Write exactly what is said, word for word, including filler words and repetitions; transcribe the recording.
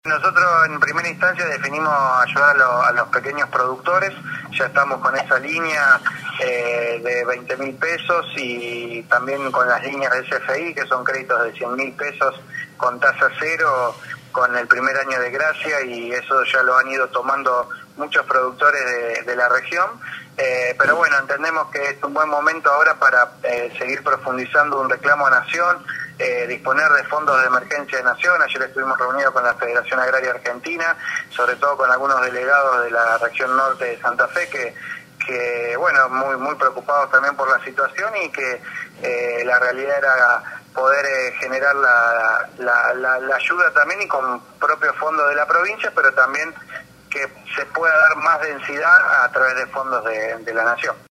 Nosotros en primera instancia definimos ayudar a, lo, a los pequeños productores, ya estamos con esa línea eh, de veinte mil pesos y también con las líneas de S F I, que son créditos de cien mil pesos con tasa cero, con el primer año de gracia, y eso ya lo han ido tomando muchos productores de, de la región. Eh, pero bueno, entendemos que es un buen momento ahora para eh, seguir profundizando un reclamo a Nación, eh, disponer de fondos de emergencia de Nación. Ayer estuvimos reunidos con la Federación Agraria Argentina, sobre todo con algunos delegados de la región norte de Santa Fe, que, que bueno, muy, muy preocupados también por la situación, y que eh, la realidad era poder eh, generar la, la, la, la ayuda también y con propios fondos de la provincia, pero también que se pueda dar más densidad a través de fondos de, de la Nación.